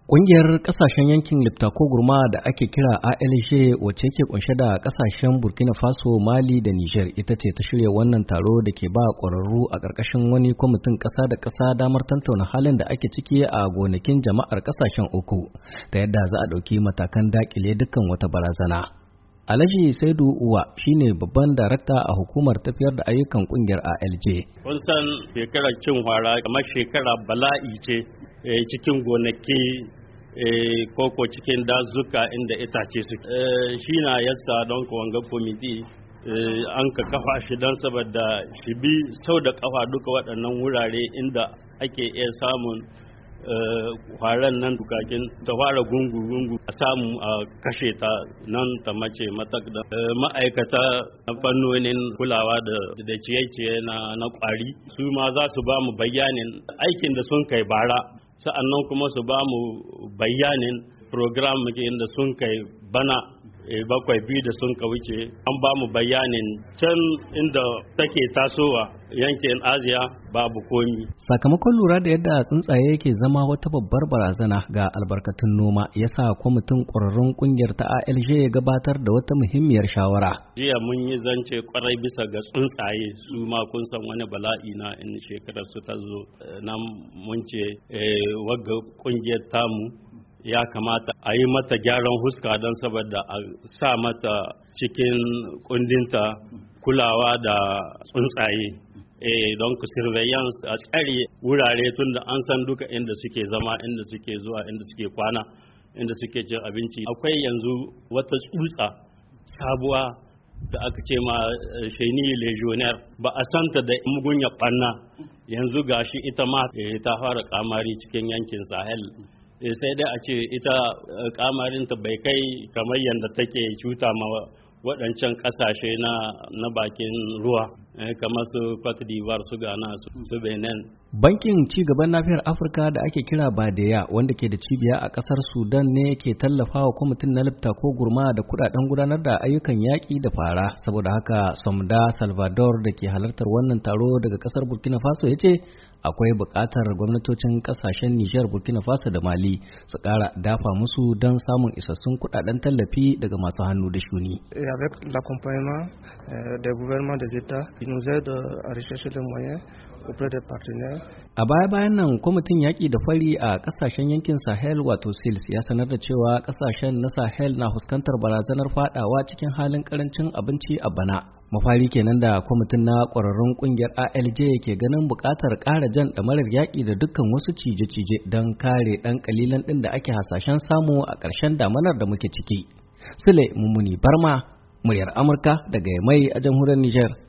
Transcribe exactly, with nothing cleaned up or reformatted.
Ƙungiyar ƙasashen yankin Liptako-Gurma da ake kira A L G wacce ke kunshe da ƙasashen Burkina Faso, Mali da Niger ita ce ta shirya wannan taro da ke ba ƙwararru a ƙarƙashin wani kwamitin ƙasa da ƙasa damar tantauna halin da ake ciki a gonakin jama'ar ƙasashen uku ta yadda za a ɗauki matakan daƙile dukkan wata barazana. Alhaji Saidu Uwa shine babban darakta a hukumar tafiyar da ayyukan ƙungiyar A L G. Kun san shekarar cin hwara kamar shekara bala'i ce cikin gonaki koko cikin dazuka inda itace su shi na yasa don wanga komiti an ka kafa shi don saboda shi bi sau da kafa duka waɗannan wurare inda ake iya samun kwaran nan dukakin ta fara gungu-gungu a samu a kashe ta nan ta mace mata da ma'aikata na fannonin kulawa da ciye-ciye na kwari su ma za su ba mu bayanin aikin da sun kai bara sa'annan kuma su ba mu bayanin program da sun kai bana bakwai biyu da sun ka wuce an ba mu bayanin can inda take tasowa yankin Asiya babu komi. Sakamakon lura da yadda tsuntsaye ke zama wata babbar barazana ga albarkatun noma ya sa kwamitin ƙwararrun ƙungiyar ta A L G ya gabatar da wata muhimmiyar shawara. Jiya mun yi zance kwarai bisa ga tsuntsaye su ma kun san wani bala'i na in shekarar su ta zo nan mun ce wagga ƙungiyar tamu ya kamata a yi mata gyaran huska don saboda a sa mata cikin kundinta kulawa da tsuntsaye eh don ku surveillance a tsare wurare tun da an san duka inda suke zama inda suke zuwa inda suke kwana inda suke cin abinci. Akwai yanzu wata tsutsa sabuwa da aka ce ma chenille légionnaire ba a santa da mugunya ɓanna yanzu gashi ita ma ta fara kamari cikin yankin Sahel. Sai dai a ce ita kamarinta bai kai kamar yadda take cuta ma waɗancan ƙasashe na na bakin ruwa kamar su Cote d'Ivoire, su Ghana, su Benin. Bankin ci gaban nafiyar Afirka da ake kira Badeya wanda ke da cibiya a ƙasar Sudan ne ke tallafawa kwamitin na Liptako-Gurma da kuɗaɗen gudanar da ayyukan yaƙi da fara. Saboda haka Somda Salvador da ke halartar wannan taro daga ƙasar Burkina Faso ya ce akwai buƙatar gwamnatocin ƙasashen Nijar, Burkina Faso da Mali su ƙara dafa musu don samun isassun kuɗaɗen tallafi daga masu hannu da shuni. Avec l'accompagnement des gouvernements des États, ils nous aident à rechercher les moyens auprès des partenaires. A baya-bayan nan kwamitin yaƙi da fari a ƙasashen yankin Sahel wato S I L S ya sanar da cewa ƙasashen na Sahel na fuskantar barazanar faɗawa cikin halin ƙarancin abinci a bana. Mafari kenan da kwamitin na ƙwararrun ƙungiyar A L G ke ganin buƙatar ƙara jan ɗamarar yaƙi da dukkan wasu cije-cije don kare ɗan ƙalilan ɗin da ake hasashen samu a ƙarshen damanar da muke ciki. Sule Mummuni Barma, muryar Amurka daga Yamai a jamhuriyar Nijar.